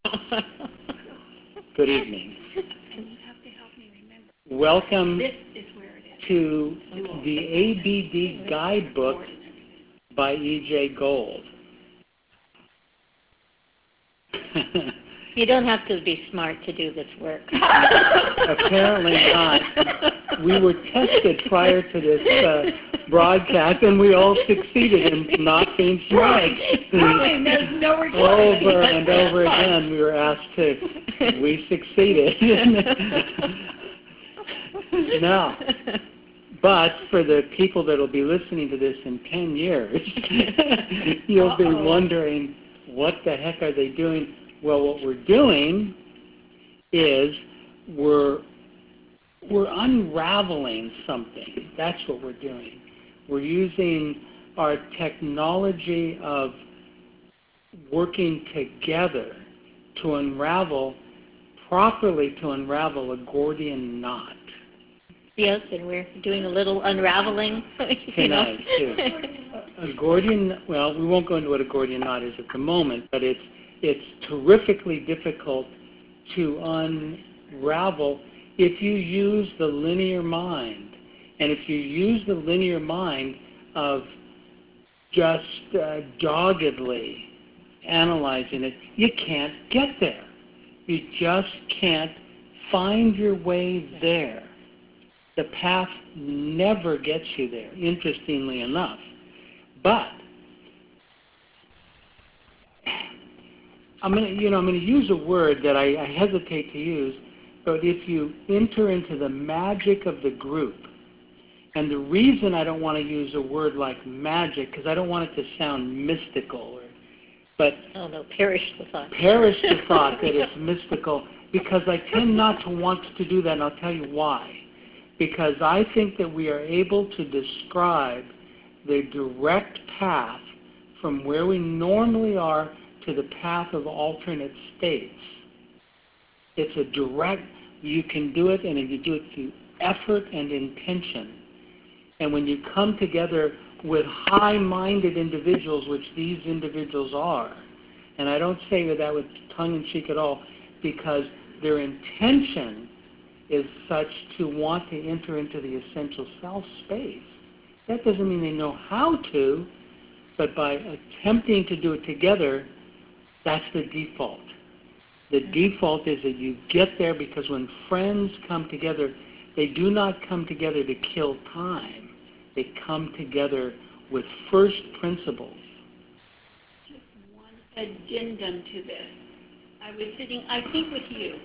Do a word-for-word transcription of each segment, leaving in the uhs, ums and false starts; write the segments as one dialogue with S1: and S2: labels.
S1: Good evening.
S2: And you have to help me remember.
S1: Welcome
S2: This is where it is.
S1: to the A B D Guidebook by E J Gold.
S3: You don't have to be smart to do this work.
S1: Apparently not. We were tested prior to this uh, broadcast, and we all succeeded in not being smart.
S2: There's no
S1: Over and over again, we were asked to. We succeeded. Now, but for the people that will be listening to this in ten years, you'll Uh-oh. be wondering, what the heck are they doing? Well, what we're doing is we're we're unraveling something. That's what we're doing. We're using our technology of working together to unravel, properly to unravel a Gordian knot.
S3: Yes, and we're doing a little unraveling.
S1: Tonight, too. A Gordian, well, we won't go into what a Gordian knot is at the moment, but it's it's terrifically difficult to unravel if you use the linear mind. And if you use the linear mind of just uh, doggedly analyzing it, you can't get there. You just can't find your way there. The path never gets you there, interestingly enough. But I'm going to, you know, I'm going to use a word that I, I hesitate to use, but if you enter into the magic of the group, and the reason I don't want to use a word like magic, because I don't want it to sound mystical, or, but
S3: oh no, perish the thought.
S1: Perish the thought that it's mystical, because I tend not to want to do that, and I'll tell you why. Because I think that we are able to describe the direct path from where we normally are to the path of alternate states. It's a direct, you can do it, and you do it through effort and intention. And when you come together with high-minded individuals, which these individuals are, and I don't say that with tongue-in-cheek at all, because their intention is such to want to enter into the essential self space. That doesn't mean they know how to, but by attempting to do it together, that's the default. The default is that you get there because when friends come together, they do not come together to kill time. They come together with first principles.
S2: Just one addendum to this. I was sitting, I think with you,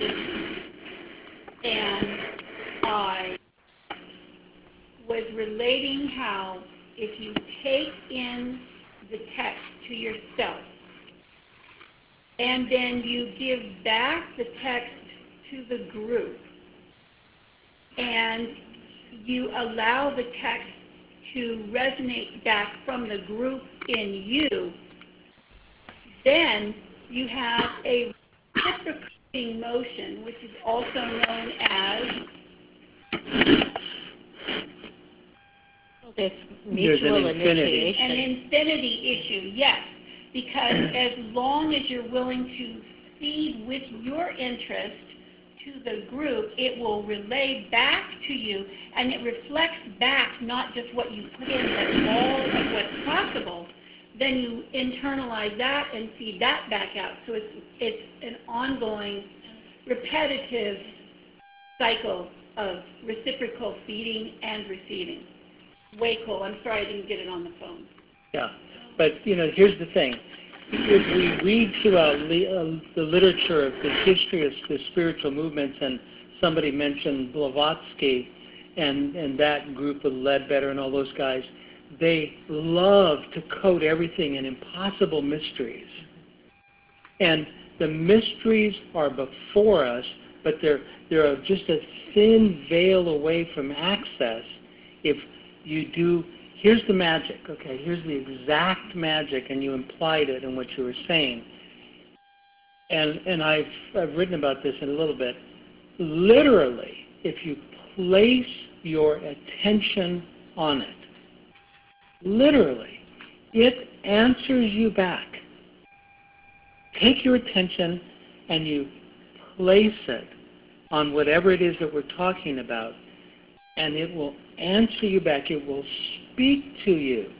S2: and I was relating how if you take in the text to yourself, and then you give back the text to the group, and you allow the text to resonate back from the group in you, then you have a reciprocating motion, which is also known as
S3: There's mutual
S1: There's an infinity.
S3: initiation.
S2: An infinity issue, yes. Because as long as you're willing to feed with your interest to the group, it will relay back to you, and it reflects back not just what you put in, but all of what's possible. Then you internalize that and feed that back out. So it's it's an ongoing, repetitive cycle of reciprocal feeding and receiving. Way cool. I'm sorry I didn't get it on the phone.
S1: Yeah, but, you know, here's the thing. If we read throughout uh, the literature of the history of the spiritual movements, and somebody mentioned Blavatsky and, and that group of Ledbetter and all those guys, they love to coat everything in impossible mysteries. And the mysteries are before us, but they're, they're just a thin veil away from access if you do. Here's the magic, okay? Here's the exact magic, and you implied it in what you were saying. And and I've, I've written about this in a little bit. Literally, if you place your attention on it, literally, it answers you back. take your attention and you place it on whatever it is that we're talking about, and it will answer you back. It will speak to you.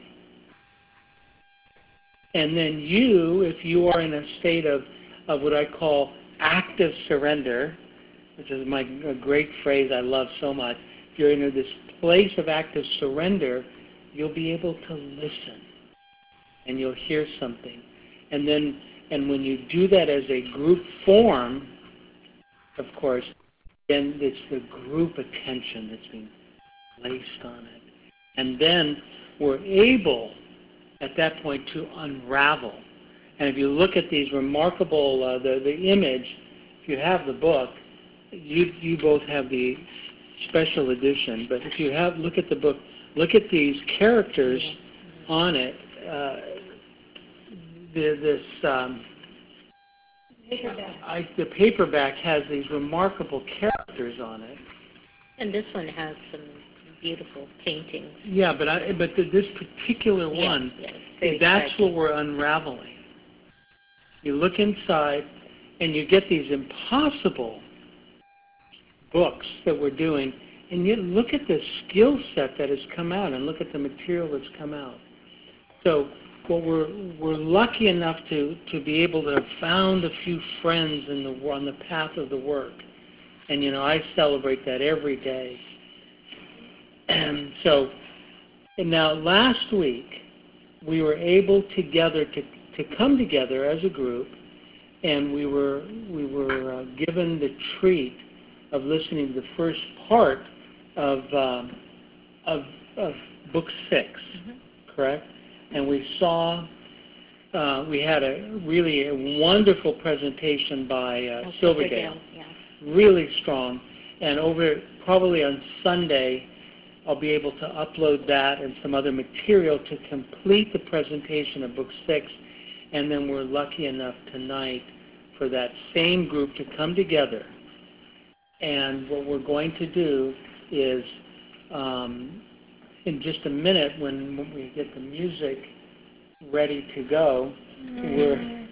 S1: And then you, if you are in a state of, of what I call active surrender, which is my a great phrase I love so much, if you're in this place of active surrender, you'll be able to listen. And you'll hear something. And then, and when you do that as a group form, of course, then it's the group attention that's being placed on it. And then we're able, at that point, to unravel. And if you look at these remarkable, uh, the, the image, if you have the book, you, you both have the special edition, but if you have, look at the book, look at these characters on it. Uh, the, this, um, I, the paperback has these remarkable characters on it.
S3: And this one has some beautiful paintings.
S1: Yeah, but I, but the, this particular
S3: Yes,
S1: one,
S3: yes,
S1: that's
S3: striking.
S1: what we're unraveling. You look inside, and you get these impossible books that we're doing, and yet look at the skill set that has come out, and look at the material that's come out. So what we're we're lucky enough to to be able to have found a few friends in the on the path of the work, and you know I celebrate that every day. And so, and now last week we were able together to to come together as a group, and we were we were uh, given the treat of listening to the first part of um, of, of book six, mm-hmm. correct? And we saw, uh, we had a really a wonderful presentation by uh,
S3: oh,
S1: Silverdale,
S3: Silverdale, yeah.
S1: really strong. And over probably on Sunday, I'll be able to upload that and some other material to complete the presentation of book six. And then we're lucky enough tonight for that same group to come together. And what we're going to do is, um, in just a minute, when, when we get the music ready to go, mm. we're,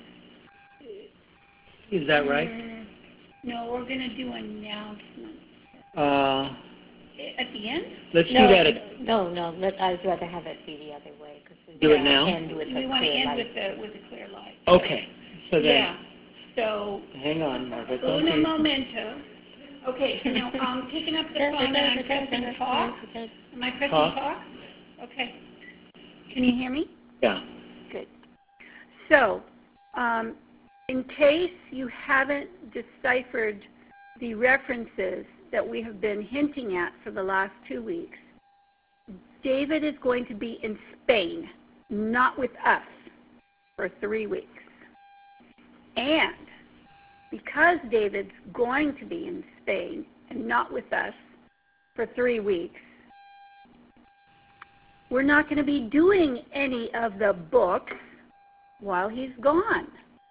S1: is that right?
S2: No, we're going to do announcements.
S1: Uh,
S2: at the end?
S1: Let's
S3: no,
S1: do that. At,
S3: no, no, let, I'd rather have it be the other way. Cause we
S1: do it now?
S3: End with
S2: we
S3: a
S2: want to
S3: clear
S2: end
S3: light.
S2: with the, with a clear light.
S1: Okay. So then,
S2: yeah. So,
S1: hang on, Margaret.
S2: Una
S1: okay.
S2: momento. Okay, so now I'm picking up the phone and I'm pressing talk. Am I pressing
S1: talk?
S2: talk? Okay. Can you hear me?
S1: Yeah.
S2: Good. So, um, in case you haven't deciphered the references that we have been hinting at for the last two weeks, David is going to be in Spain, not with us, for three weeks. And because David's going to be in Spain and not with us for three weeks, we're not going to be doing any of the books while he's gone.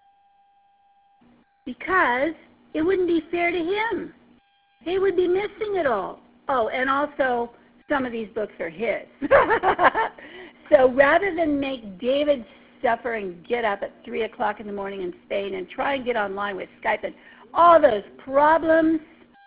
S2: Because it wouldn't be fair to him. He would be missing it all. Oh, and also, some of these books are his. So rather than make David suffer and get up at three o'clock in the morning in Spain and try and get online with Skype and all those problems,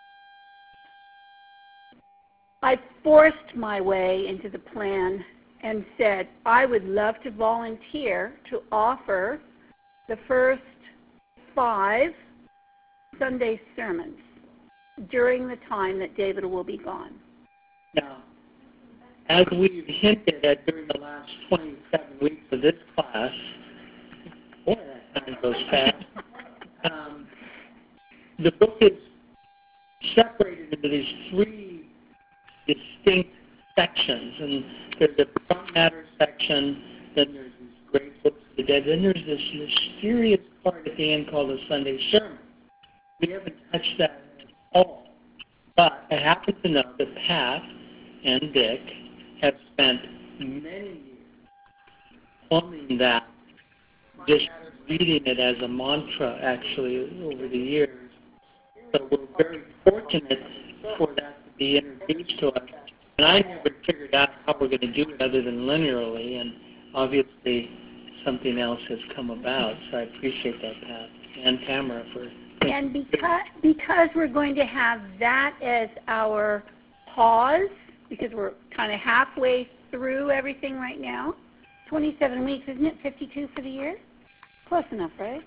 S2: I forced my way into the plan and said I would love to volunteer to offer the first five Sunday sermons during the time that David will be gone.
S1: Now, as we've hinted at during the last twenty-seven weeks of this class, boy, that time goes fast. Um, the book is separated into these three distinct sections, and there's a front matter section, then there's these great books of the dead, then there's this mysterious part at the end called the Sunday sermon. We haven't touched that at all, but I happen to know that Pat and Dick have spent many years plumbing that, just reading it as a mantra, actually, over the years. So we're very fortunate for that to be introduced to us. And I never figured out how we're going to do it other than linearly, and obviously something else has come about. So I appreciate that, Pat, and Tamara for.
S2: And because because we're going to have that as our pause, because we're kind of halfway through everything right now. twenty-seven weeks, isn't it? fifty-two for the year? Close enough, right?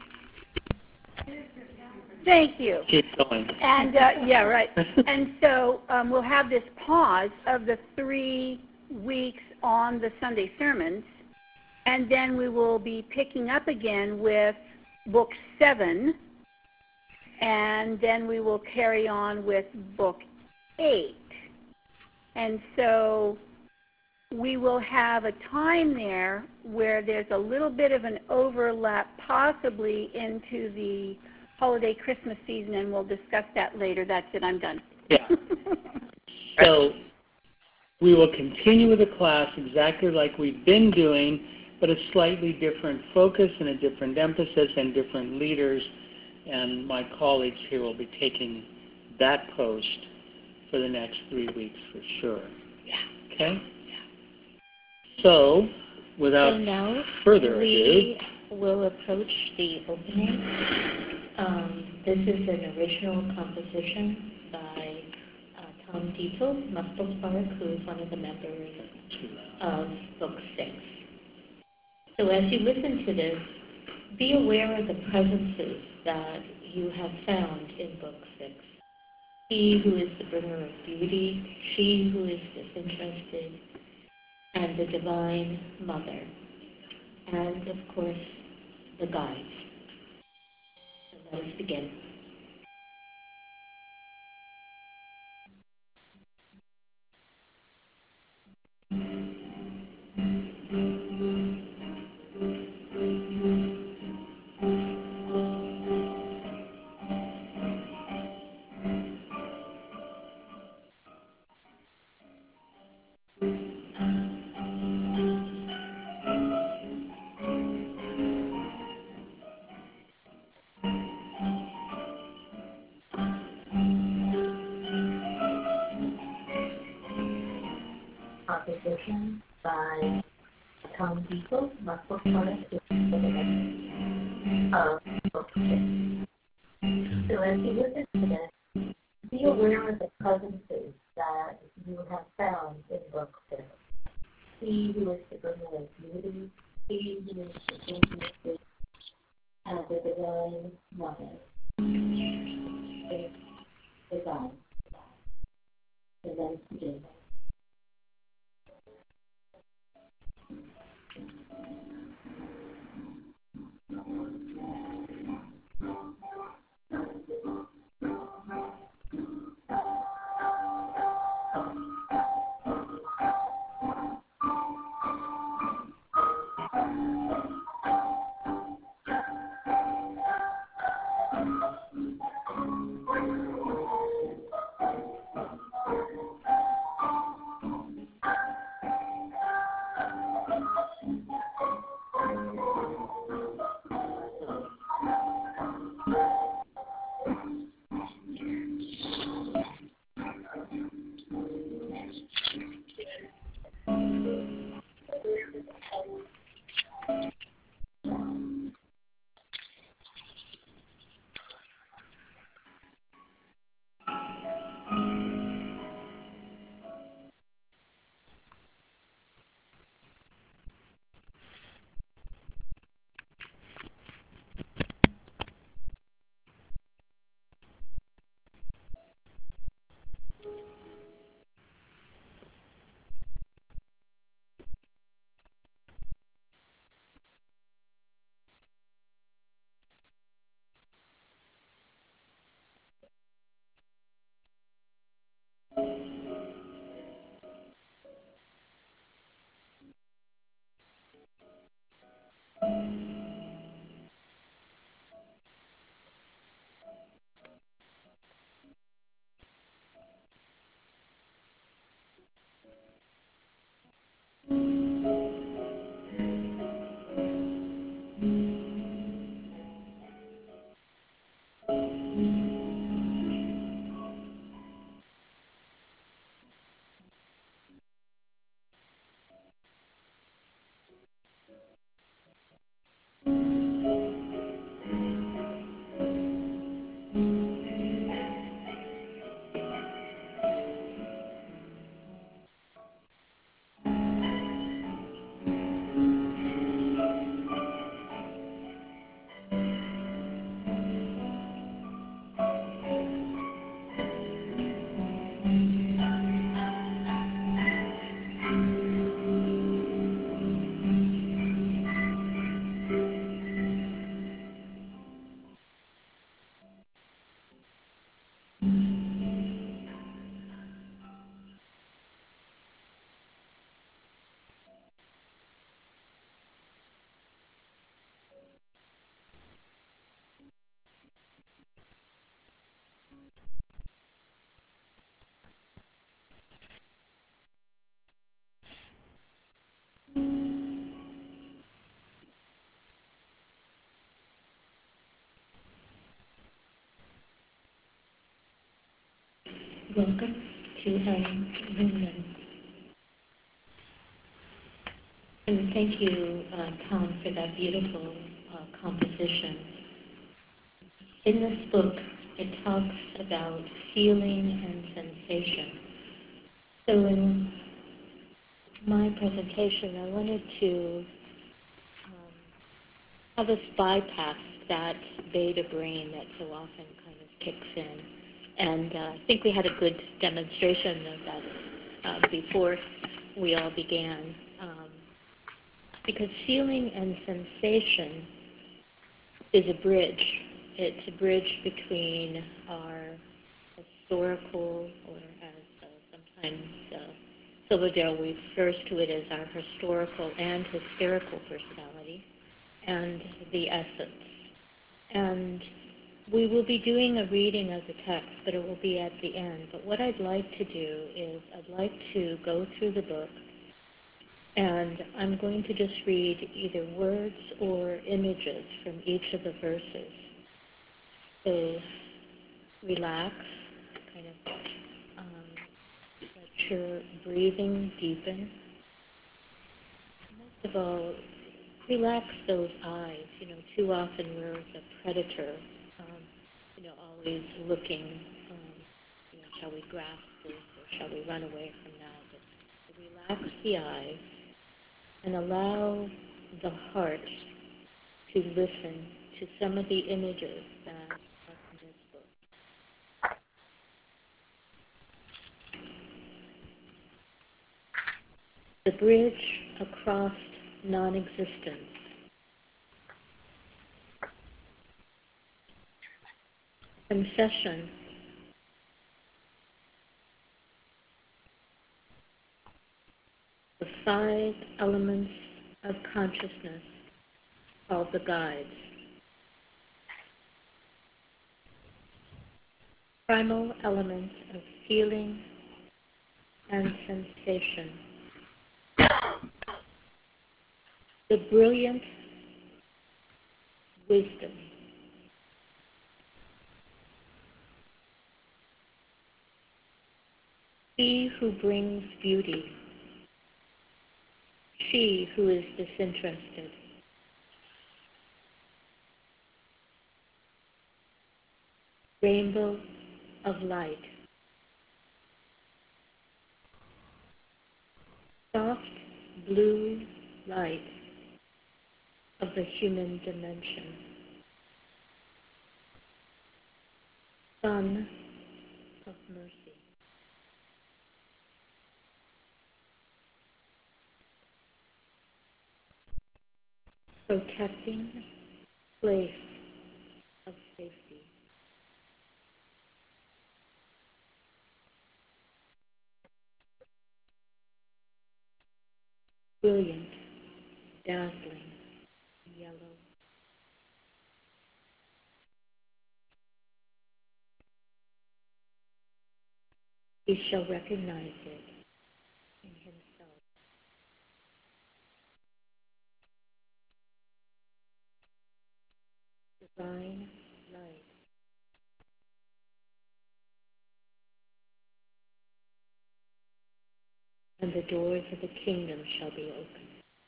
S2: Thank you.
S1: Keep going.
S2: And, uh, yeah, right. And so um, we'll have this pause of the three weeks on the Sunday sermons, and then we will be picking up again with book seven, and then we will carry on with book eight. And so we will have a time there where there's a little bit of an overlap possibly into the holiday Christmas season, and we'll discuss that later. That's it. I'm done.
S1: Yeah. So we will continue with the class exactly like we've been doing, but a slightly different focus and a different emphasis and different leaders. And my colleagues here will be taking that post for the next three weeks for sure.
S3: Yeah.
S1: Okay? Yeah. So, without
S3: so now
S1: further
S3: we
S1: ado,
S3: will approach the opening. Um, this is an original composition by uh, Tom Diesel, Muspelbark, who is one of the members of Book Six. So as you listen to this, be aware of the presences that you have found in Book Six. He who is the bringer of beauty, she who is disinterested, and the Divine Mother, and of course, the guides. So let us begin. Composition by Tom Diesel, Muspelbark, of Book Six. So as you listen to this, be aware of the presences that you have found in Book Six. He who is the bringer of beauty, he who is the intimacy, and the Divine Mother. Divine. And then begin. Welcome to um, Newman. And thank you, uh, Tom, for that beautiful uh, composition. In this book, it talks about feeling and sensation. So in my presentation, I wanted to um, have us bypass that beta brain that so often kind of kicks in. And uh, I think we had a good demonstration of that uh, before we all began. Um, because feeling and sensation is a bridge. It's a bridge between our historical, or as uh, sometimes uh, Silverdale refers to it as our historical and hysterical personality, and the essence. And we will be doing a reading of the text, but it will be at the end. But what I'd like to do is I'd like to go through the book, and I'm going to just read either words or images from each of the verses. So relax, kind of um, let your breathing deepen. Most of all, relax those eyes. You know, too often we're the predator, um, you know, always looking, um, you know, shall we grasp this or shall we run away from that? But relax the eyes and allow the heart to listen to some of the images that are in this book. The bridge across non-existence. Confession. The five elements of consciousness called the guides. Primal elements of feeling and sensation. The brilliant wisdom. He who brings beauty. She who is disinterested. Rainbow of light. Soft blue light of the human dimension. Sun of mercy. Protecting place of safety. Brilliant, dazzling, yellow. He shall recognize it in himself. Divine light. And the doors of the kingdom shall be opened.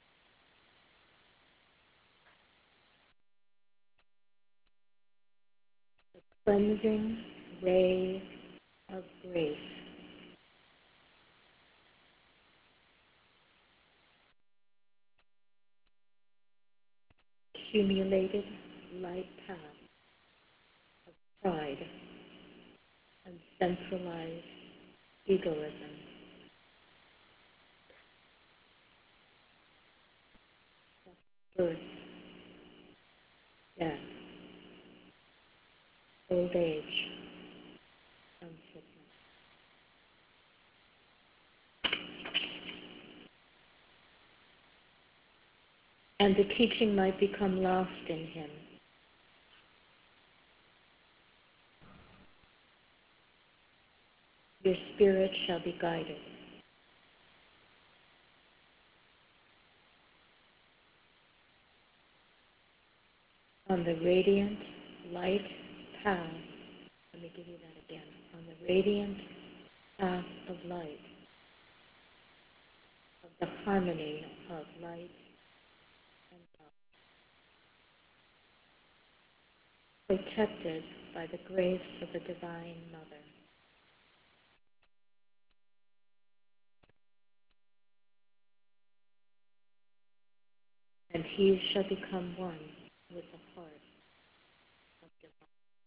S3: The cleansing ray of grace. Accumulated light path of pride and centralized egoism. Birth, death, old age, and sickness. And the teaching might become lost in him. Your spirit shall be guided. On the radiant light path, let me give you that again. On the radiant path of light, of the harmony of light and love, protected by the grace of the Divine Mother. And he shall become one with the heart of divine.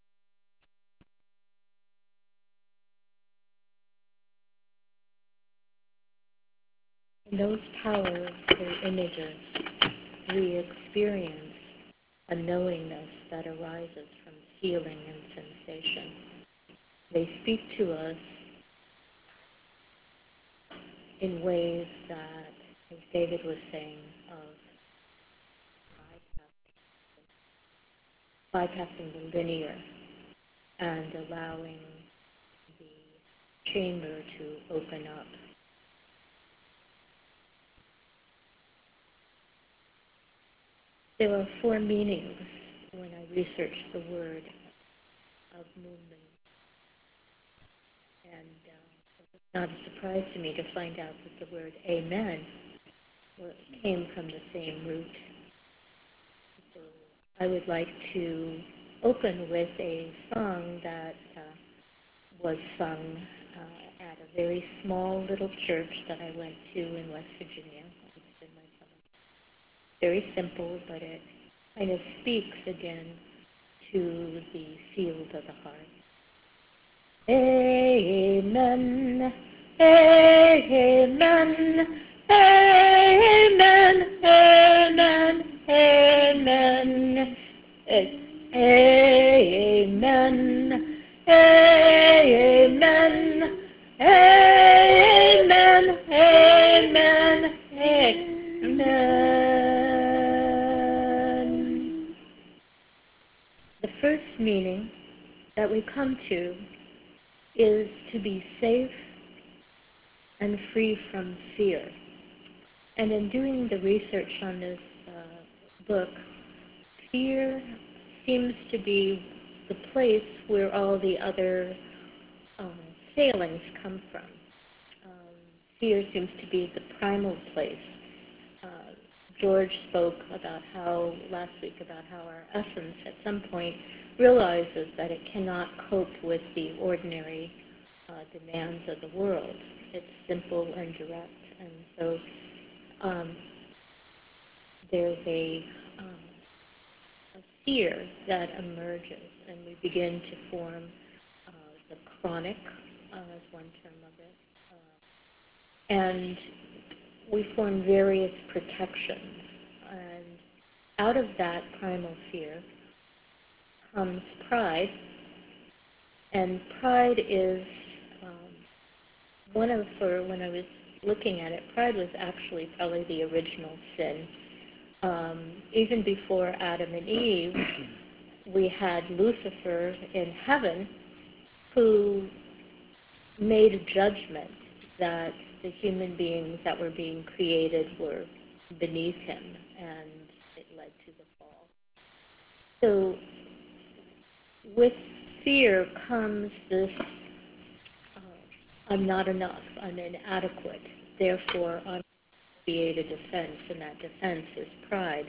S3: In those powerful images, we experience a knowingness that arises from feeling and sensation. They speak to us in ways that, as David was saying, of bypassing the linear and allowing the chamber to open up. There are four meanings when I researched the word of movement. And uh, it was not a surprise to me to find out that the word amen came from the same root. So I would like to open with a song that uh, was sung uh, at a very small little church that I went to in West Virginia. It's in my summer. Very simple, but it kind of speaks again to the field of the heart. Amen, amen, amen, amen, amen, amen, amen, amen, amen, amen. The first meaning that we come to is to be safe and free from fear. And in doing the research on this uh, book, fear seems to be the place where all the other um, failings come from. Um, fear seems to be the primal place. Uh, George spoke about how, last week, about how our essence at some point realizes that it cannot cope with the ordinary uh, demands of the world. It's simple and direct. And so um, there's a, um, a fear that emerges, and we begin to form uh, the chronic, uh, as one term of it. Uh, and we form various protections. And out of that primal fear comes pride. And pride is um, one of, for when I was looking at it, pride was actually probably the original sin. Um, even before Adam and Eve, we had Lucifer in heaven who made a judgment that the human beings that were being created were beneath him, and it led to the fall. So with fear comes this, uh, I'm not enough, I'm inadequate, therefore I'm create a defense, and that defense is pride.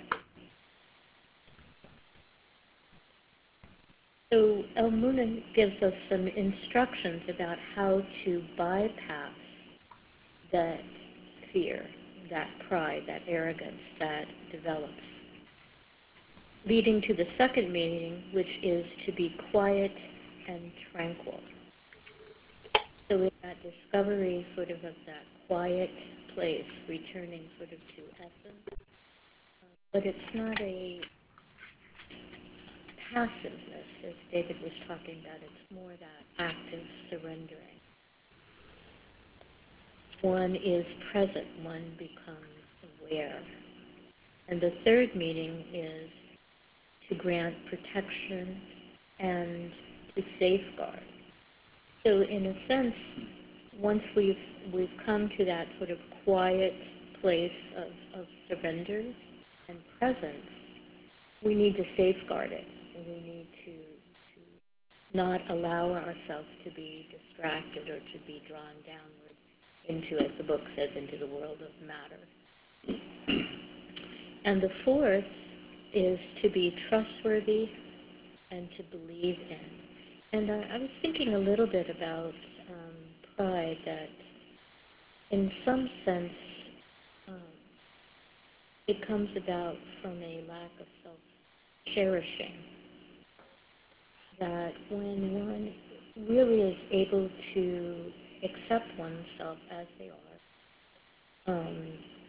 S3: So El Muna gives us some instructions about how to bypass that fear, that pride, that arrogance that develops, leading to the second meaning, which is to be quiet and tranquil. So in that discovery sort of of that quiet place, returning sort of to essence, uh, but it's not a passiveness, as David was talking about. It's more that active surrendering. One is present, one becomes aware. And the third meaning is to grant protection and to safeguard. So in a sense, once we've we've come to that sort of quiet place of, of surrender and presence, we need to safeguard it. And we need to, to not allow ourselves to be distracted or to be drawn downward into, as the book says, into the world of matter. And the fourth is to be trustworthy and to believe in. And I, I was thinking a little bit about um, pride, that in some sense um, it comes about from a lack of self-cherishing. That when one really is able to accept oneself as they are, um,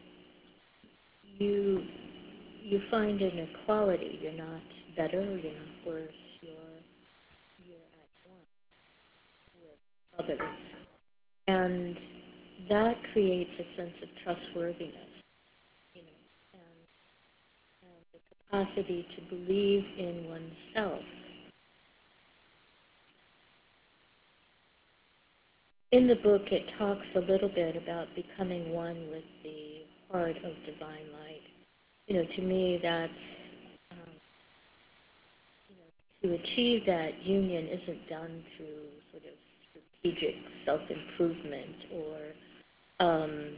S3: you you find an equality. You're not better, you're not worse, you're, you're at one with others. And that creates a sense of trustworthiness, you know, and, and the capacity to believe in oneself. In the book, it talks a little bit about becoming one with the heart of divine light. You know, to me, that's, um, you know, to achieve that union isn't done through sort of strategic self-improvement or, um,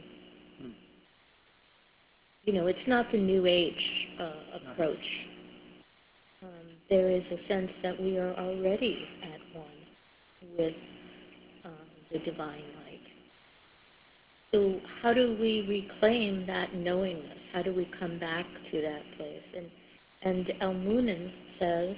S3: you know, it's not the New Age uh, approach. Um, there is a sense that we are already at one with um, the divine light. So how do we reclaim that knowingness? How do we come back to that place? And, and Al-Munin says,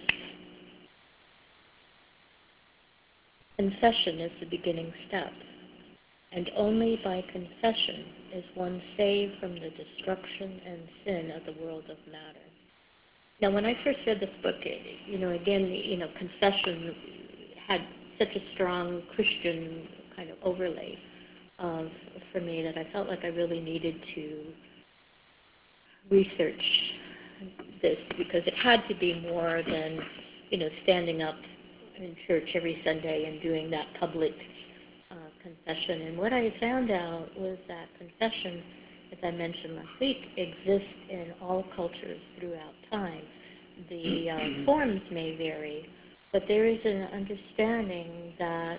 S3: confession is the beginning step, and only by confession is one saved from the destruction and sin of the world of matter. Now, when I first read this book, you know, again, you know, confession had such a strong Christian kind of overlay of, for me, that I felt like I really needed to research this, because it had to be more than, you know, standing up in church every Sunday and doing that public uh, confession. And what I found out was that confession, as I mentioned last week, exists in all cultures throughout time. The uh, forms may vary, but there is an understanding that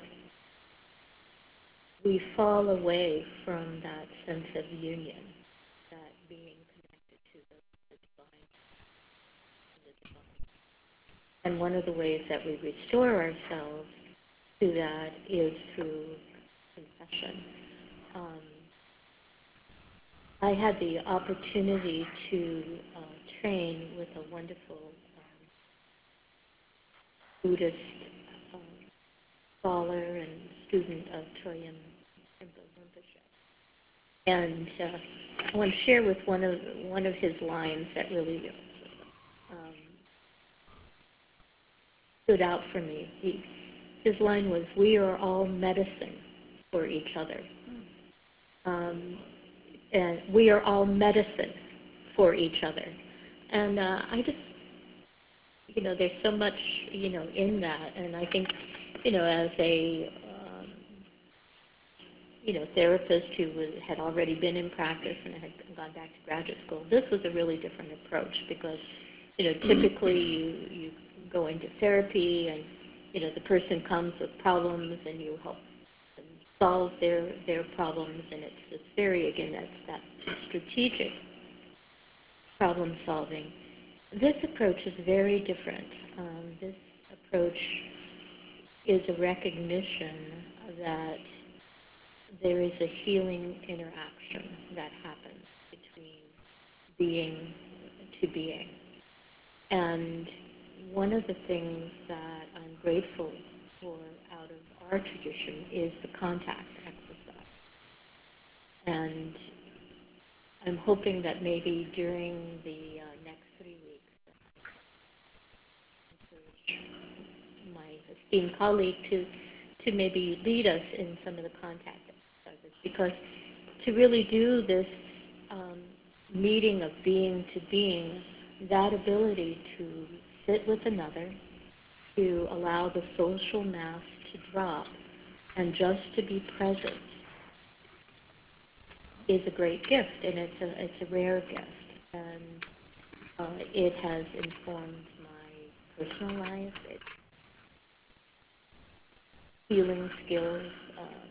S3: we fall away from that sense of union, that being connected to the, the divine, the divine. And one of the ways that we restore ourselves to that is through confession. Um, I had the opportunity to uh, train with a wonderful um, Buddhist um, scholar and student of Chogyam Rinpoche. And uh, I want to share with one of one of his lines that really um, stood out for me. He, his line was, "We are all medicine for each other." Um, and we are all medicine for each other. And uh, I just, you know, there's so much, you know, in that. And I think, you know, as a, um, you know, therapist who was, had already been in practice and had gone back to graduate school, this was a really different approach because, you know, typically you, you go into therapy and, you know, the person comes with problems and you help them solve their, their problems, and it's, it's very, again, that's that strategic problem solving. This approach is very different. Um, this approach is a recognition that there is a healing interaction that happens between being to being. And one of the things that I'm grateful for out of our tradition is the contact exercise. And I'm hoping that maybe during the uh, next three weeks, I encourage my esteemed colleague to, to maybe lead us in some of the contact exercises, because to really do this um, meeting of being to being, that ability to sit with another, to allow the social mask to drop, and just to be present is a great gift, and it's a, it's a rare gift. And uh, it has informed my personal life. It healing skills, um,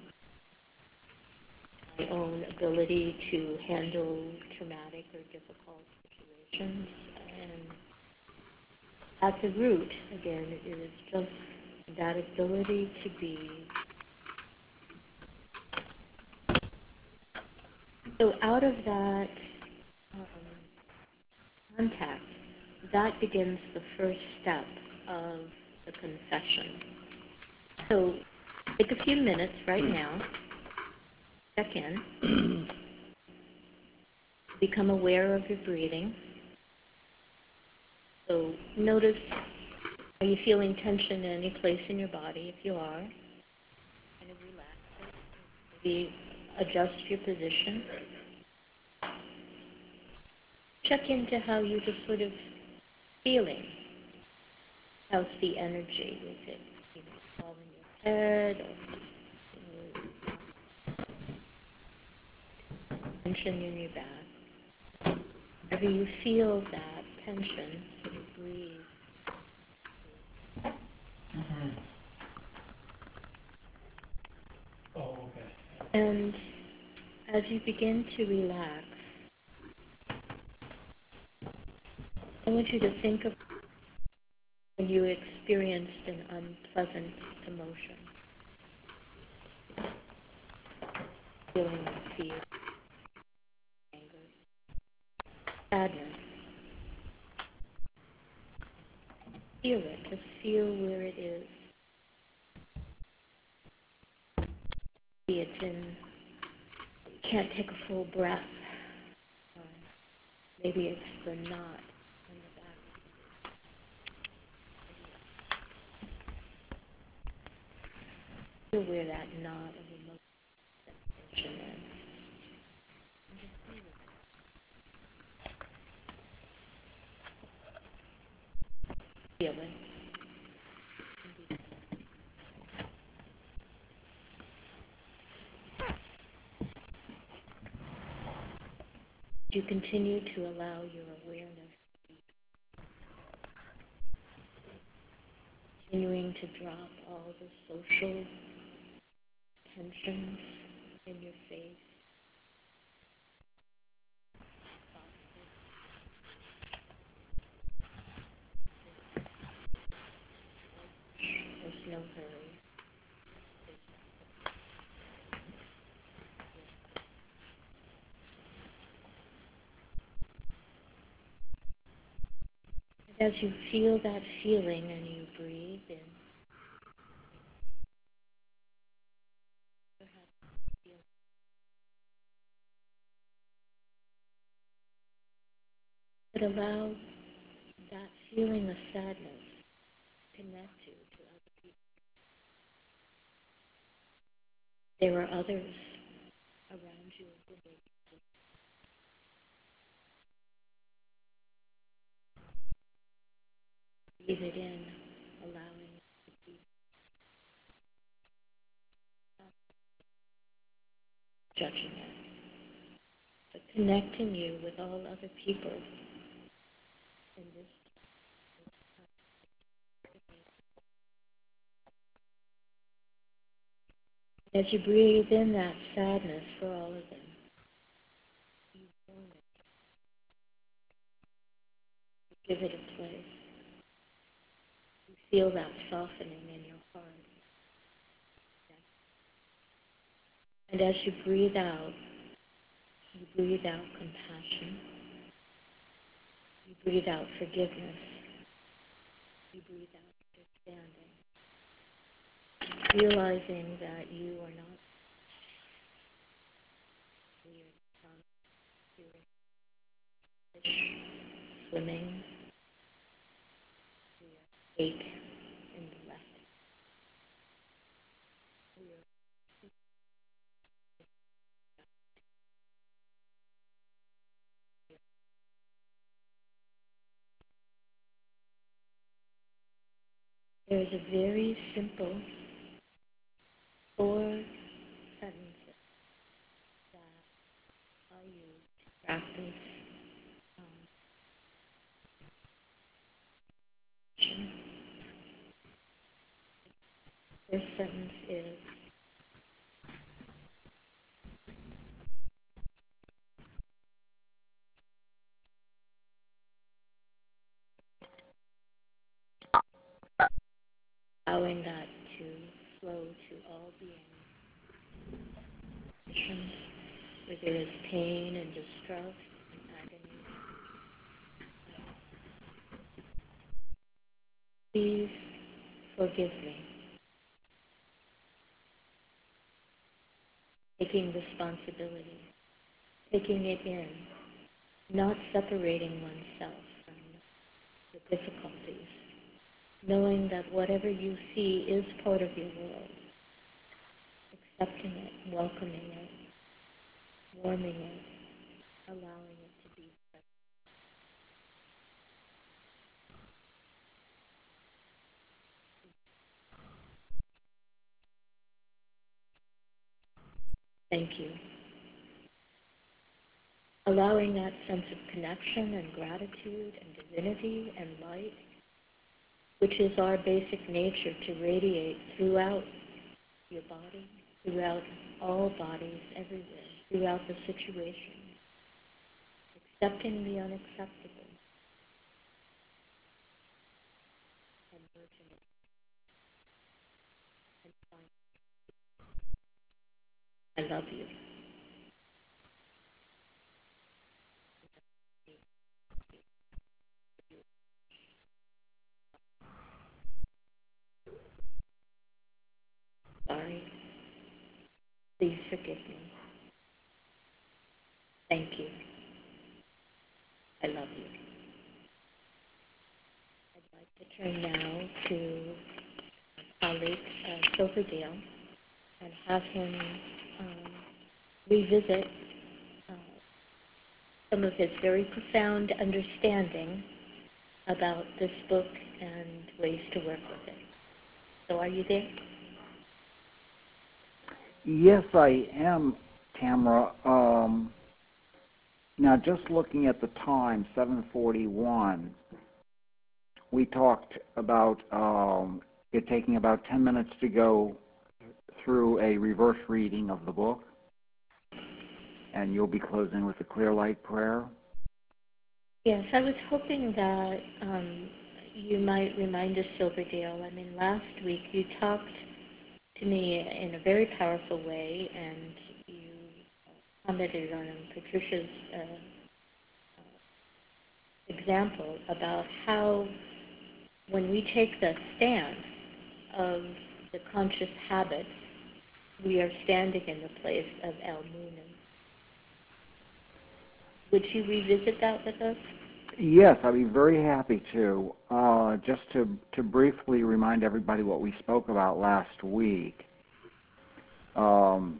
S3: my own ability to handle traumatic or difficult situations. And at the root, again, it is just that ability to be. So out of that um, contact, that begins the first step of the confession. So take a few minutes right now, check in, become aware of your breathing. So notice, are you feeling tension in any place in your body? If you are, kind of relax it. Maybe adjust your position. Check into how you're just sort of feeling. How's the energy? Is it, you know, all in your head or you know, tension in your back? Whenever you feel that tension, sort of breathe.
S4: Mm-hmm. Oh, okay.
S3: And as you begin to relax, I want you to think of when you experienced an unpleasant emotion, feeling of fear, anger, sadness. Feel it. Just feel where it is. Maybe it's in, you can't take a full breath. Or maybe it's the knot in the back. Feel where that knot of emotion sensation is. And just be with it. Feel it. You continue to allow your awareness, continuing to drop all the social tensions in your face, there's no hurry. And as you feel that feeling and you breathe in, but allow that feeling of sadness to connect you to other people. There are others around you who may breathe it in, allowing it to be, not judging it, but connecting you with all other people in this. As you breathe in that sadness for all of them, you own it, you give it a place. You feel that softening in your heart. And as you breathe out, you breathe out compassion. You breathe out forgiveness. You breathe out understanding. Realizing that you are not weird, you're fish swimming through a lake in the left. There's a very simple four sentences that I use to practice um, first sentence is, allowing that to flow to all beings, where there is pain and distress and agony. Please forgive me. Taking responsibility, taking it in, not separating oneself from the difficulties, knowing that whatever you see is part of your world, accepting it, welcoming it, warming it, allowing it to be present. Thank you. Allowing that sense of connection and gratitude and divinity and light, which is our basic nature, to radiate throughout your body, throughout all bodies, everywhere, throughout the situation. Accepting the unacceptable and merging it and finding, I love you. Sorry. Please forgive me. Thank you. I love you. I'd like to turn now to my colleague, uh, Silverdale, and have him um, revisit uh, some of his very profound understanding about this book and ways to work with it. So are you there?
S5: Yes, I am, Tamara. Um, now, just looking at the time, seven forty-one, we talked about um, it taking about ten minutes to go through a reverse reading of the book, and you'll be closing with a clear light prayer.
S3: Yes, I was hoping that um, you might remind us, Silverdale. I mean, last week you talked to me in a very powerful way, and you commented on Patricia's uh, example about how when we take the stance of the conscious habits, we are standing in the place of El-Munin. Would you revisit that with us?
S5: Yes, I'd be very happy to. Uh, just to, to briefly remind everybody what we spoke about last week. Um,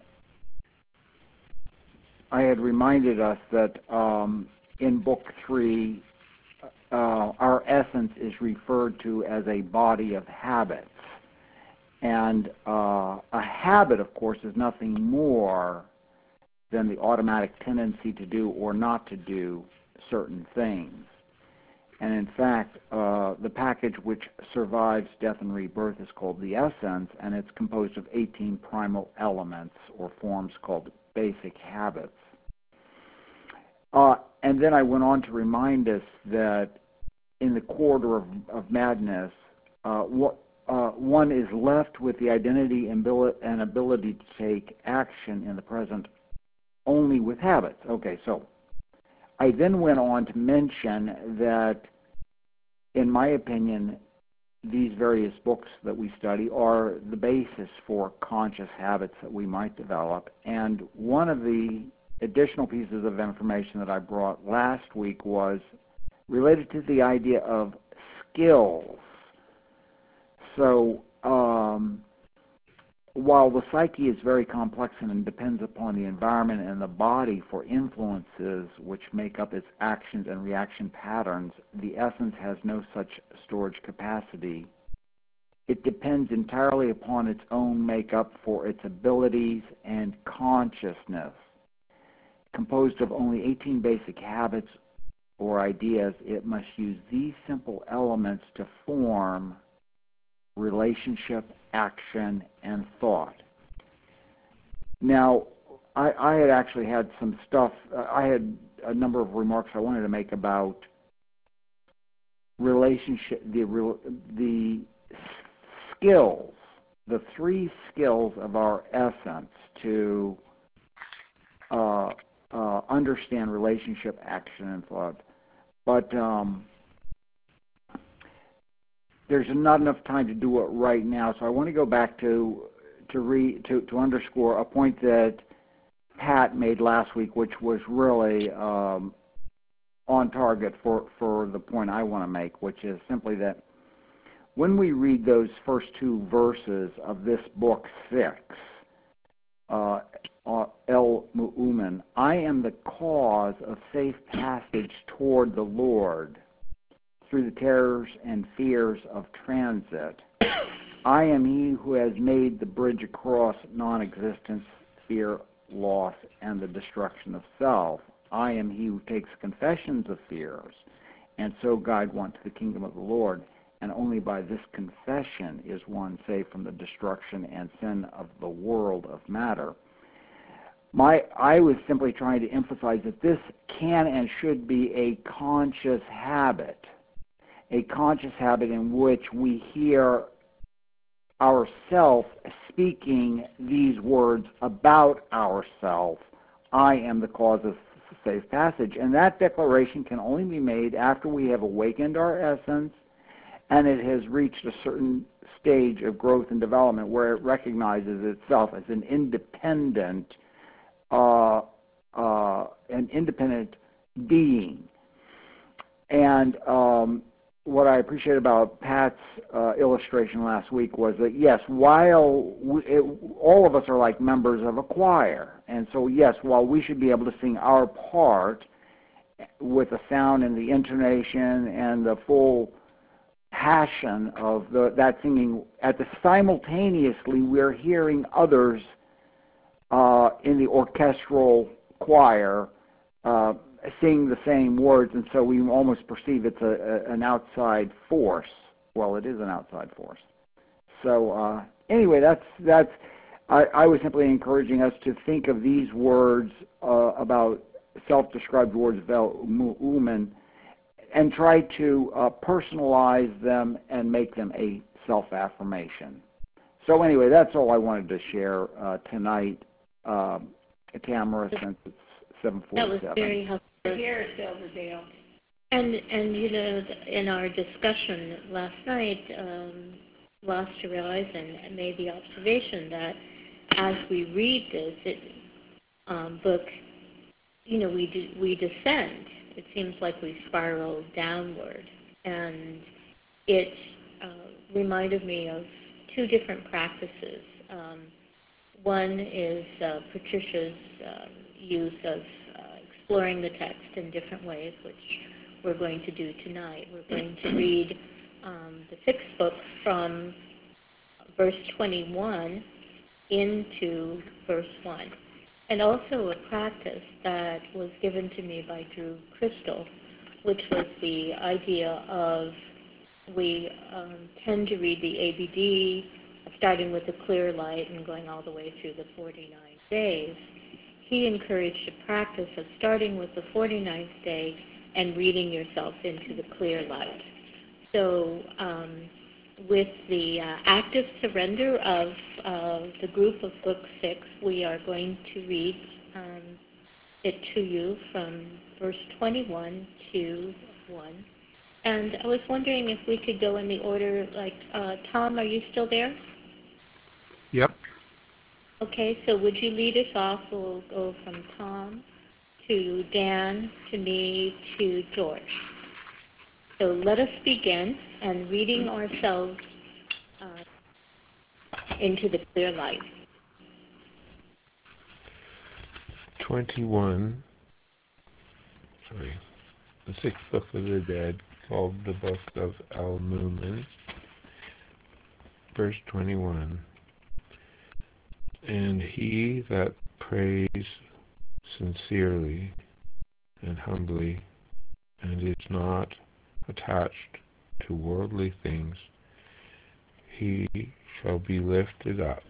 S5: I had reminded us that um, in Book three, uh, our essence is referred to as a body of habits. And uh, a habit, of course, is nothing more than the automatic tendency to do or not to do certain things. And in fact, uh, the package which survives death and rebirth is called the essence, and it's composed of eighteen primal elements or forms called basic habits. Uh, and then I went on to remind us that in the quarter of, of madness, uh, what, uh, one is left with the identity and ability to take action in the present only with habits. Okay, so I then went on to mention that, in my opinion, these various books that we study are the basis for conscious habits that we might develop. And one of the additional pieces of information that I brought last week was related to the idea of skills. So um, while the psyche is very complex and depends upon the environment and the body for influences which make up its actions and reaction patterns, the essence has no such storage capacity. It depends entirely upon its own makeup for its abilities and consciousness. Composed of only eighteen basic habits or ideas, it must use these simple elements to form relationship action, and thought. Now, I, I had actually had some stuff, uh, I had a number of remarks I wanted to make about relationship, the, the skills, the three skills of our essence to uh, uh, understand relationship, action, and thought. But um, there's not enough time to do it right now, so I want to go back to to, re, to, to underscore a point that Pat made last week, which was really um, on target for, for the point I want to make, which is simply that when we read those first two verses of this book six, uh, uh, El Mu'umin, I am the cause of safe passage toward the Lord through the terrors and fears of transit. I am he who has made the bridge across non-existence, fear, loss, and the destruction of self. I am he who takes confessions of fears, and so guide one to the kingdom of the Lord. And only by this confession is one saved from the destruction and sin of the world of matter. My, I was simply trying to emphasize that this can and should be a conscious habit, a conscious habit in which we hear ourself speaking these words about ourself. I am the cause of safe passage. And that declaration can only be made after we have awakened our essence and it has reached a certain stage of growth and development where it recognizes itself as an independent, uh, uh, an independent being. And um, what I appreciate about Pat's uh, illustration last week was that, yes, while we, it, all of us are like members of a choir, and so, yes, while we should be able to sing our part with the sound and the intonation and the full passion of the, that singing, at the simultaneously we're hearing others uh, in the orchestral choir uh, sing the same words, and so we almost perceive it's a, a, an outside force. Well, it is an outside force. So uh, anyway, that's that's. I, I was simply encouraging us to think of these words uh, about self-described words of El Mu'umin and try to uh, personalize them and make them a self-affirmation. So anyway, that's all I wanted to share uh, tonight, um, Tamara, since it's seven forty-seven.
S3: That was very helpful.
S2: Here, Silverdale.
S3: And, and you know, in our discussion last night, um, Lost to Realize and made the observation that as we read this it, um, book, you know, we do, we descend. It seems like we spiral downward. And it uh, reminded me of two different practices. Um, one is uh, Patricia's uh, use of uh, exploring the text in different ways, which we're going to do tonight. We're going to read um, the sixth book from verse twenty-one into verse one. And also a practice that was given to me by Drew Crystal, which was the idea of we um, tend to read the A B D, starting with the clear light and going all the way through the forty-nine days. He encouraged a practice of starting with the forty-ninth day and reading yourself into the clear light. So um, with the uh, active surrender of uh, the group of Book Six, we are going to read um, it to you from verse twenty-one to one. And I was wondering if we could go in the order, like, uh, Tom, are you still there?
S6: Yep.
S3: Okay, so would you lead us off? We'll go from Tom to Dan, to me, to George. So let us begin and reading ourselves uh, into the clear light.
S6: twenty-one, sorry, the sixth book of the dead, called the Book of El Mu'umin, verse twenty-one. And he that prays sincerely and humbly and is not attached to worldly things, he shall be lifted up,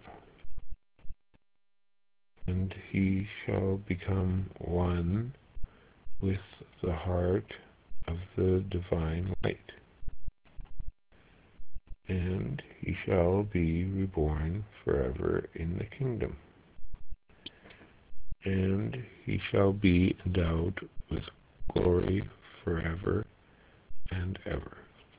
S6: and he shall become one with the heart of the divine light, and he shall be reborn forever in the kingdom, and he shall be endowed with glory forever and ever.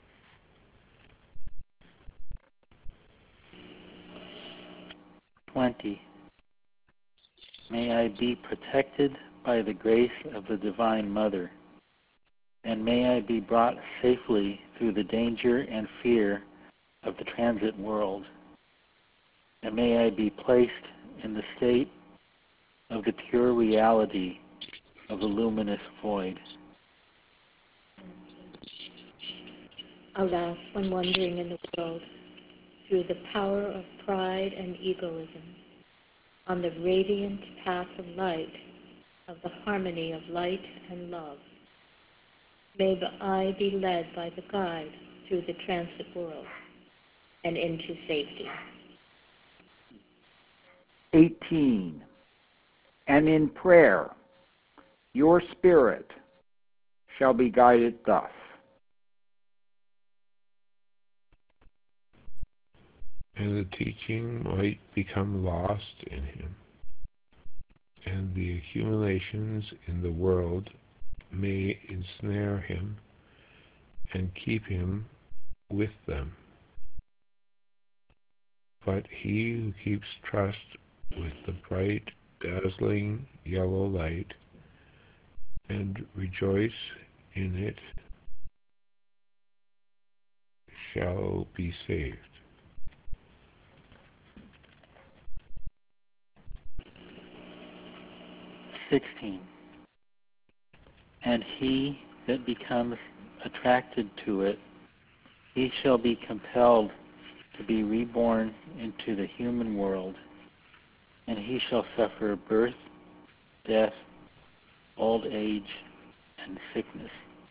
S1: twenty. May I be protected by the grace of the Divine Mother, and may I be brought safely through the danger and fear of the transit world, and may I be placed in the state of the pure reality of the luminous void.
S3: Alas, when wandering in the world, through the power of pride and egoism, on the radiant path of light, of the harmony of light and love, may I be led by the guide through the transit world and into safety.
S5: eighteen. And in prayer, your spirit shall be guided thus.
S6: And the teaching might become lost in him, and the accumulations in the world may ensnare him and keep him with them. But he who keeps trust with the bright, dazzling yellow light and rejoice in it shall be saved.
S1: sixteen. And he that becomes attracted to it, he shall be compelled to be reborn into the human world, and he shall suffer birth, death, old age, and sickness.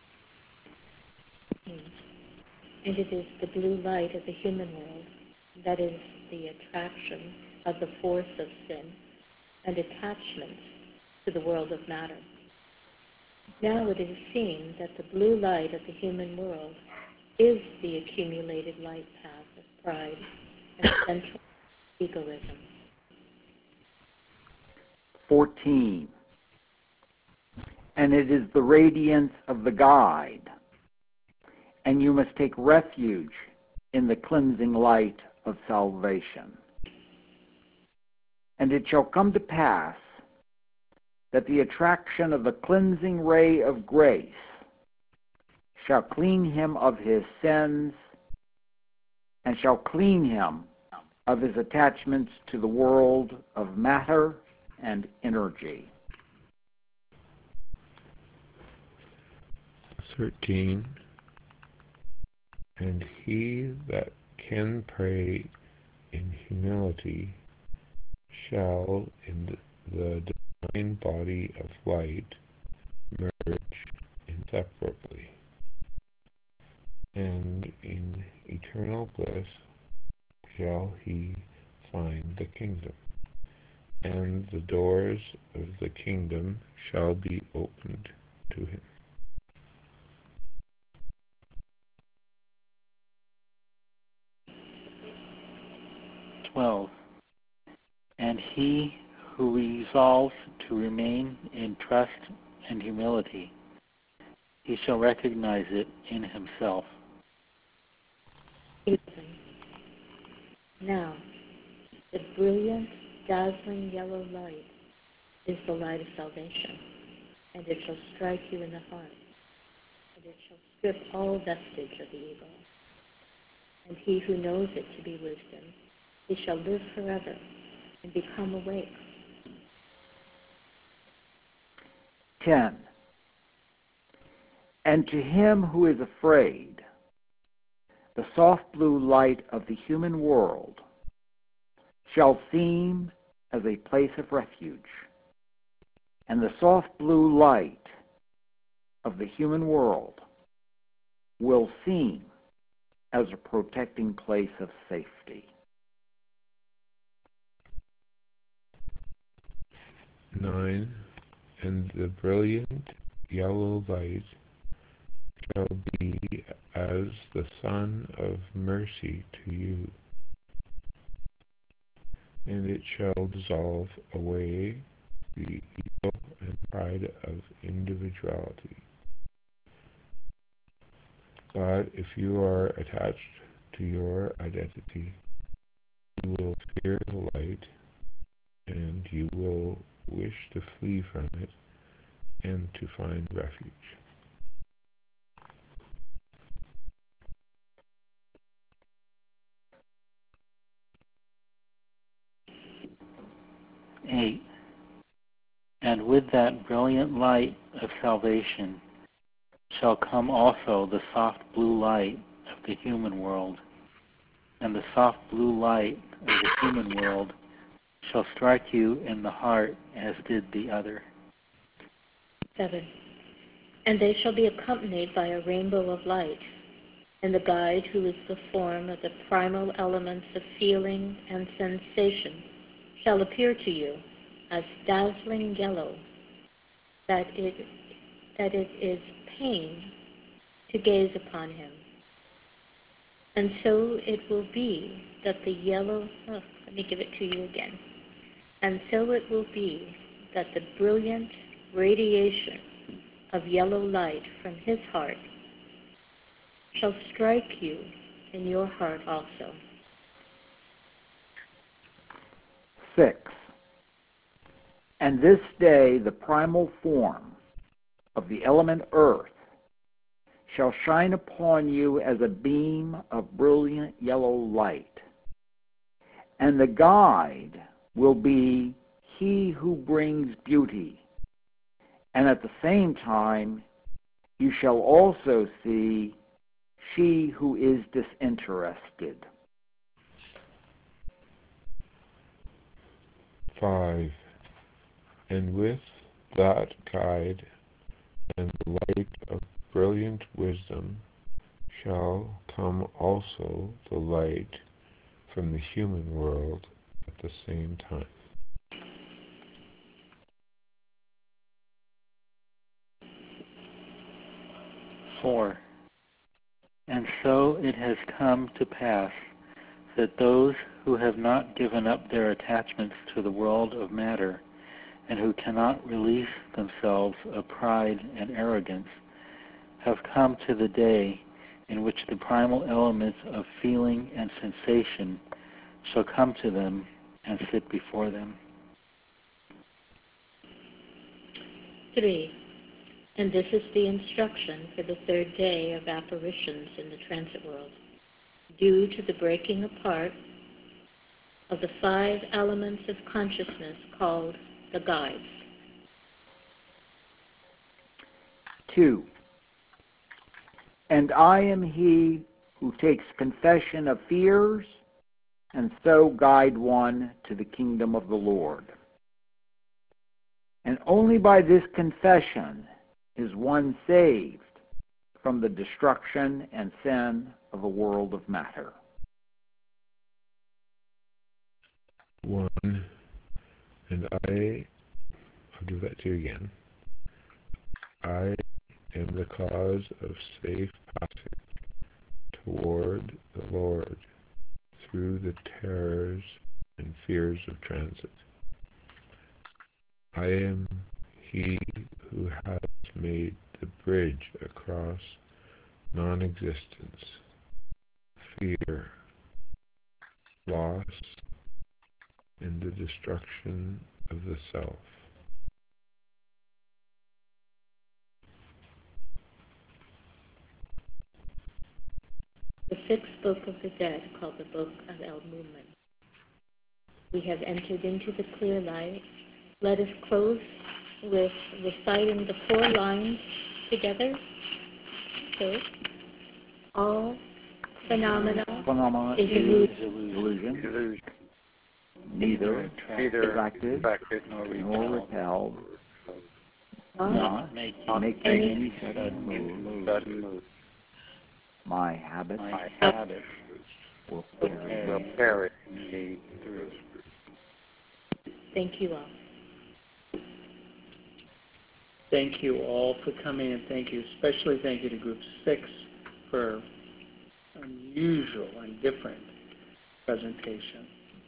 S3: And it is the blue light of the human world that is the attraction of the force of sin and attachment to the world of matter. Now it is seen that the blue light of the human world is the accumulated light path of pride and central egoism.
S5: fourteen. And it is the radiance of the guide, and you must take refuge in the cleansing light of salvation. And it shall come to pass that the attraction of the cleansing ray of grace shall clean him of his sins and shall clean him of his attachments to the world of matter and energy.
S6: thirteen. And he that can pray in humility shall in the divine body of light merge inseparably, and in eternal bliss shall he find the kingdom, and the doors of the kingdom shall be opened to him.
S1: twelve. And he who resolves to remain in trust and humility, he shall recognize it in himself.
S3: Now, the brilliant, dazzling yellow light is the light of salvation, and it shall strike you in the heart, and it shall strip all vestige of the ego. And he who knows it to be wisdom, he shall live forever and become awake.
S5: ten. And to him who is afraid, the soft blue light of the human world shall seem as a place of refuge, and the soft blue light of the human world will seem as a protecting place of safety.
S6: nine. And the brilliant yellow light shall be as the sun of mercy to you, and it shall dissolve away the ego and pride of individuality. But if you are attached to your identity, you will fear the light, and you will wish to flee from it and to find refuge.
S1: Eight. And with that brilliant light of salvation shall come also the soft blue light of the human world, and the soft blue light of the human world shall strike you in the heart as did the other.
S3: Seven. And they shall be accompanied by a rainbow of light, and the guide, who is the form of the primal elements of feeling and sensation, shall appear to you as dazzling yellow, that it, that it is pain to gaze upon him. And so it will be that the yellow, oh, let me give it to you again. And so it will be that the brilliant radiation of yellow light from his heart shall strike you in your heart also.
S5: Six. And this day the primal form of the element earth shall shine upon you as a beam of brilliant yellow light. And the guide will be he who brings beauty. And at the same time, you shall also see she who is disinterested.
S6: Five. And with that guide and the light of brilliant wisdom shall come also the light from the human world at the same time.
S1: Four. And so it has come to pass that those who have not given up their attachments to the world of matter, and who cannot release themselves of pride and arrogance, have come to the day in which the primal elements of feeling and sensation shall come to them and sit before them.
S3: Three. And this is the instruction for the third day of apparitions in the transit world, due to the breaking apart of the five elements of consciousness called the guides.
S5: Two. And I am he who takes confession of fears, and so guide one to the kingdom of the Lord. And only by this confession is one saved from the destruction and sin of a world of matter.
S6: One. And I, I'll do that to you again. I am the cause of safe passage toward the Lord through the terrors and fears of transit. I am he who has made the bridge across non-existence, fear, loss, and the destruction of the self.
S3: The sixth book of the dead, called the Book of El Mumen. We have entered into the clear light. Let us close with reciting the four lines together. So, all phenomena
S5: Phenomena
S3: is
S5: is
S3: illusion.
S5: illusion, neither attracted
S1: nor
S5: nor
S1: repelled,
S5: repelled,
S3: Not
S5: not
S1: making
S5: making
S3: any
S5: any sudden move. My habits
S1: my habits
S5: will
S1: will
S5: carry
S1: carry me through.
S3: Thank you all.
S1: thank you all for coming, and thank you, especially thank you to Group six for unusual and different presentation.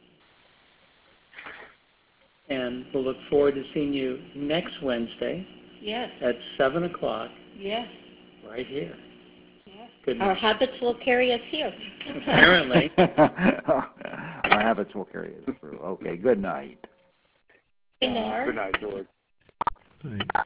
S1: And we'll look forward to seeing you next Wednesday
S2: Yes,
S1: at seven o'clock
S2: yes,
S1: right here.
S2: yes.
S1: Good
S3: Our
S1: night.
S3: habits will carry us here.
S1: Apparently.
S5: Our habits will carry us through. Okay, good night.
S3: Good night.
S7: Good night, George.
S6: Right.